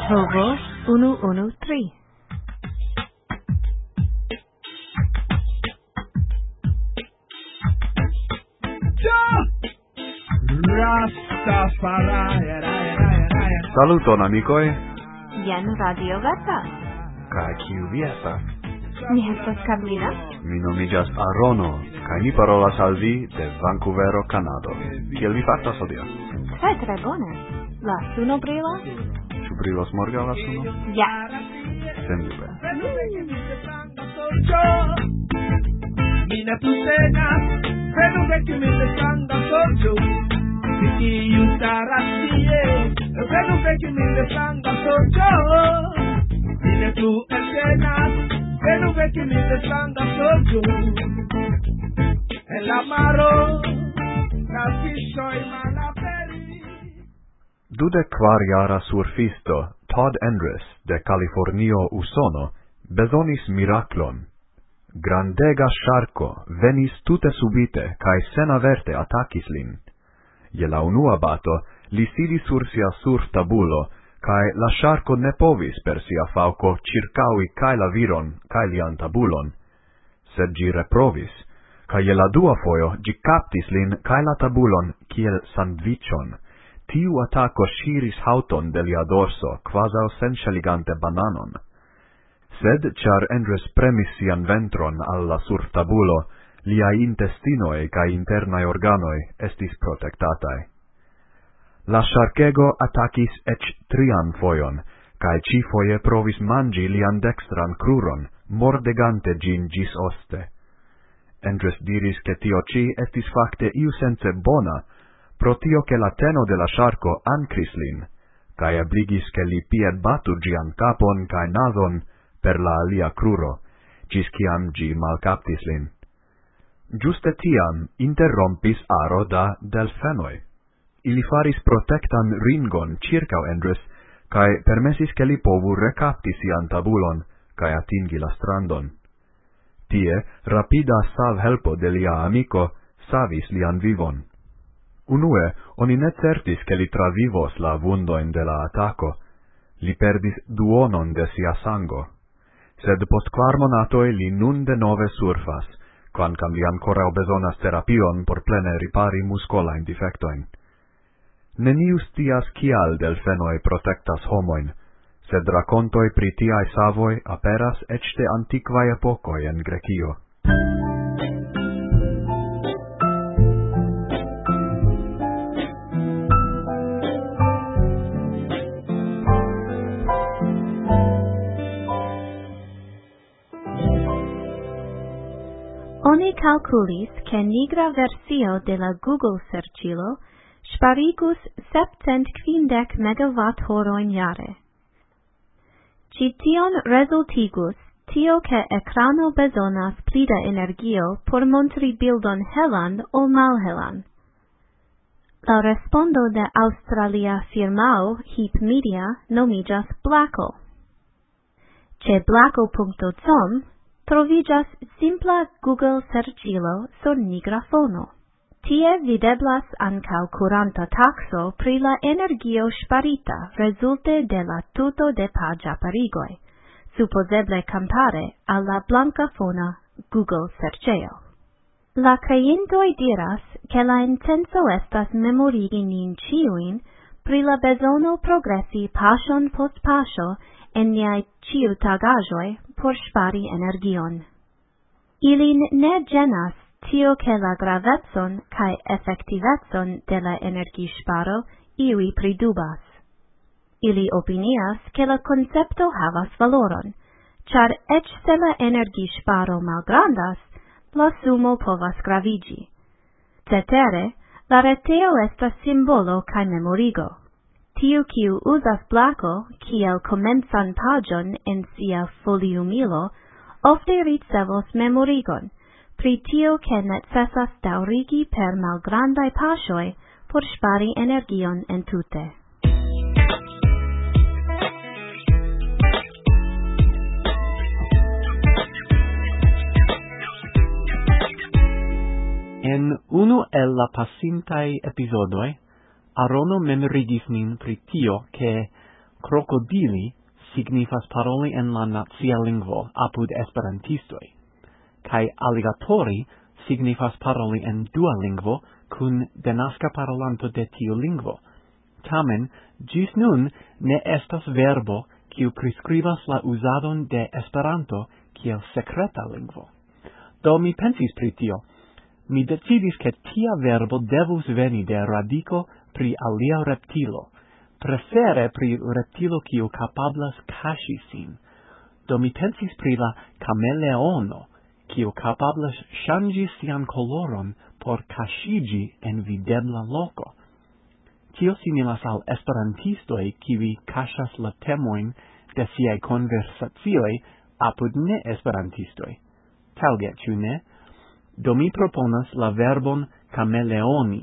Provo 113. Saluton amicoi. Jen Radio Veta. Kai kiu vi estas? Mi estas Carlina. Mi nomigas Arono, kai mi parolas al vi de Vancouvero, Kanado. Kiel vi fartas hodiaŭ? Tre bone. La suno brilas? Ĉu brilos morgaŭ la suno? Ja. Sendube. Mi ne putenas, credo che mi desanda sorgio. Si io staras tie, credo che mi desanda sorgio. Mi ne tu eltenas, credo che mi desanda sorgio. E la maro, la fiŝoj malaperi. 24-jara surfisto Todd Endress de Californio, Usono, bezonis miraklon. Grandega ŝarko venis tute subite kaj senaverte atakis lin. Je la unua bato li sidis sur sia surftabulo, kaj la ŝarko ne povis per sia fauko ĉirkaŭi kaj la viron kaj lian tabulon. Sed ĝi reprovis, kaj je la dua fojo ĝi kaptis lin kaj la tabulon kiel sandviĉon. Tiu atako ŝiris haŭton de lia dorso, kvazaŭ senŝeligante bananon. Sed, char Endress premis sian ventron al la surftabulo, liai intestinoi ca internae organoi estis protectatai. La ŝarkego atakis ec 3 fojon, cae cifoje provis mangi lian dextran cruron, mordegante gin gis oste. Endress diris che tio ci estis facte iusence bona, pro tio che la teno de la ŝarko ancris lin, cae ebligis che li pied batu gian capon cae nason per la alia cruro, cis ciam gi malcaptis lin. Giuste tiam interrompis aro da delfenoi. Ili faris protectan ringon circau Endress, cae permesis che li povu recapti sian tabulon, cae atingi la strandon. Tie, rapida salvhelpo de lia amico savis lian vivon. Unue, oni ne certis che li travivos la vundoin de la ataco. Li perdis duonon de sia sango. Sed post 4 monatoi li nun de nove surfas, quancam li ancora besonas terapion por plene ripari muscolain defectoin. Neniu scias kial delfenoi protectas homoin, sed racontoi pri tiai savoi aperas ec de antiquae epocoi en Grecio. Oni calculis che nigra versio de la Google serĉilo ŝparigus 750 megawatt-horoin jare. Ci tion resultigus tio che ekrano bezonas pli da energio por montri bildon helan ol malhelan. La respondo de Australia firmao Heap Media nomigas Blackle. Ce blackle.com trovigas simpla Google serĉilo sur nigra fono. Tie videblas ancau curanta taxo pri la energio sparita resulte de la tuto de paĝaparigoj, supposeble compare al la blanca fona Google serĉejo. La creintoj diras, che la intenso estas memorigi nin ĉiujn pri la bezono progresi paŝon post paŝo en niaj ĉiutagaĵoj por ŝpari energion. Ilin ne ĝenas tio che la gravecon cae effectivecon de la energiŝparo iui pridubas. Ili opinias che la concepto havas valoron, char ec se la energiŝparo malgrandas, la sumo povas gravigi. Cetere, la reteo estas simbolo cae memorigo. Tiu kiu uzas Blackle kiel komencan paĝon en sia foliumilo, ofte ricevos memorigon, pri tio che necesas daŭrigi per malgrandaj paŝoj por ŝpari energion entute. En unu el la pasintaj episodoj, Arono memorigis nin pri tio, che crocodili signifas paroli en la nacia lingvo apud esperantistoi, kai alligatori signifas paroli en dua lingvo kun denaska parolanto de tiu lingvo. Tamen, gis nun ne estas verbo kiu prescribas la uzadon de Esperanto kiel secreta lingvo. Do mi pensis pri tio. Mi decidis ke tia verbo devus veni de radiko pri alia reptilo, prefere pri reptilo kiu kapablas kaŝi sin. Do mi pensis pri la kameleono, kiu kapablas ŝanĝi sian koloron por kaŝiĝi en videbla loko. Tio similas al esperantistoj, kiuj kaŝas la temojn de siaj konversacioj apud ne-esperantistoj. Taŭge, ĉu ne? Do mi proponas la verbon kameleoni.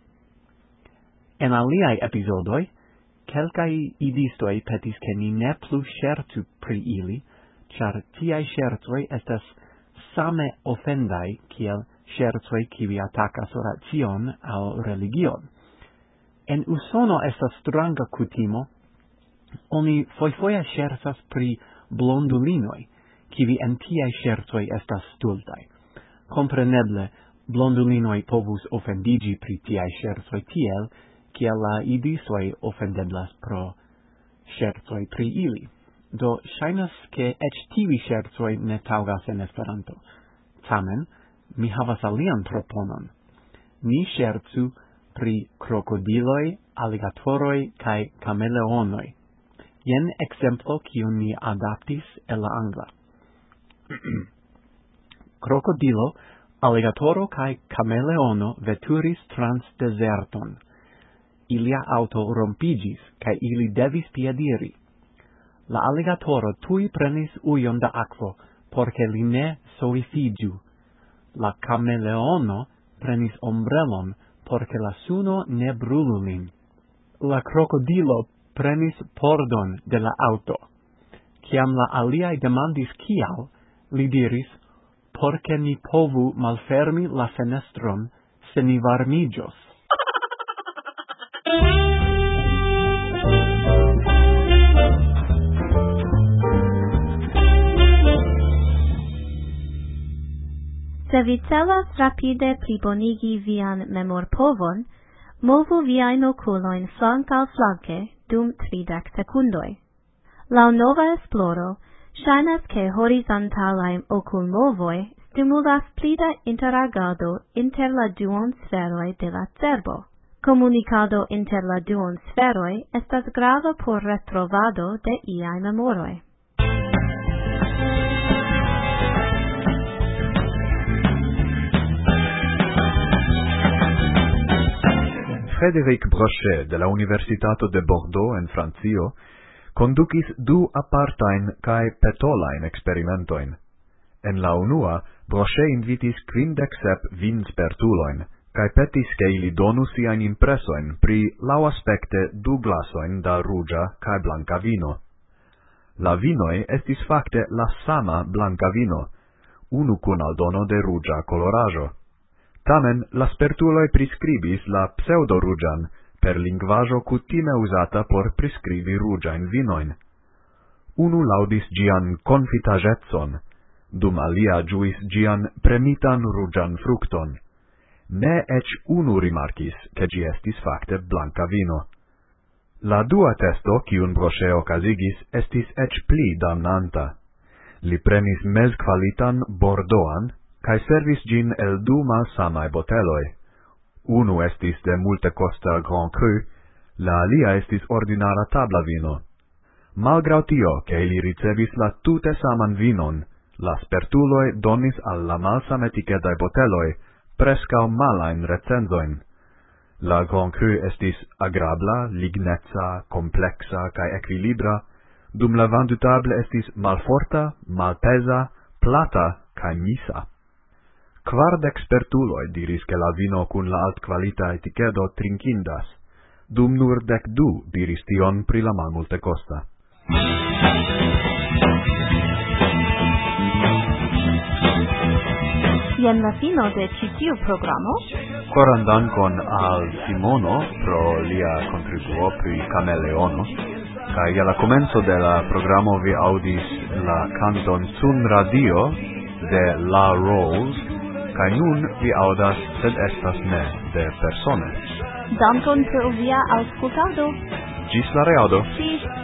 En aliaj epizodoj, kelkaj idistoj petis ke ni ne plu ŝercu pri ili, ĉar tiaj ŝercoj estas same ofendaj kiel ŝercoj kiuj atakas racion aŭ religion. En Usono estas stranga kutimo, oni fojfoje ŝercas pri blondulinoj, kiuj en tiaj ŝercoj estas stultaj. Kompreneble, blondulinoj povus ofendiĝi pri tiaj ŝercoj tiel, kiel la idistoj ofendeblas pro ŝercoj pri ili. Do ŝajnas, ke eĉ tiuj ŝercoj ne taŭgas en Esperanto. Tamen, mi havas alian proponon. Ni ŝercu pri krokodiloj, alligatoroj kaj kameleonoj. Jen ekzemplo kiun mi adaptis el la angla. Krokodilo, alligatoro kaj kameleono veturis trans dezerton. Ilia auto rompiĝis kaj ili devis piediri. La alligatoro tuj prenis ujon da akvo, por ke li ne soifiĝu. La kameleono prenis ombrelon, por ke la suno ne brulu lin. La krokodilo prenis pordon de la auto. Kiam la aliaj demandis kial, li diris, por ke ni povu malfermi la fenestron, se ni varmiĝos. Se vi celas rapide plibonigi vian memorpovon, movu viajn okulojn flank al flanke dum 30 sekundoj. Laŭ nova esploro, ŝajnas ke horizontalaj okulmovoj stimulas pli da interagado inter la duonsferoj de la cerbo. Komunikado inter la duonsferoj estas grava por retrovado de iaj memoroj. Frédéric Brochet de la Universitato de Bordeaux en Francio conducis du apartain cae petolain experimentoin. En la unua, Brochet invitis 57 vinspertuloin, cae petis che ili donu siain impresoin pri lau aspecte du glasoin da rugia cae blanca vino. La vinoi estis facte la sama blanca vino, unu cun aldono de rugia colorajo. Tamen, la spertuloi prescribis la pseudo-rugian per linguaggio cutime usata por prescribi rugiain vinoin. Unu laudis gian confitagetson, dum alia giuis gian premitan rugian fructon. Ne ec unu rimarcis, che gi estis facte blanca vino. La dua testo, cium Brochet ocasigis, estis ec pli damnanta. Li prenis mezqualitan Bordeauxan, cae servis gin el du malsamae boteloi. Unu estis de multe costa Grand Cru, la alia estis ordinara tabla vino. Malgrau tio, che ili ricevis la tute saman vinon, la spertuloi donis al la malsam etichedae boteloi prescau malain recenzoin. La Grand Cru estis agrabla, lignezza, complexa cae equilibra, dum la vendutable estis malforta, malpesa, plata cae misa. 40 spertuloi diris che la vino cun la alt qualita etichedo trinkindas, dum nur 12 diris tion pri la malmulte costa. Jen la fino de ĉi tiu programo. Koran dankon al Simono pro lia contribuo pri kameleono. Kai alla comenzo de la programo vi audis la canton Sun Radio de La Rose, kai nun vi audas sed estas ne de persone. Dankon pro via aŭskultado. Gis la reaudo. Ĝis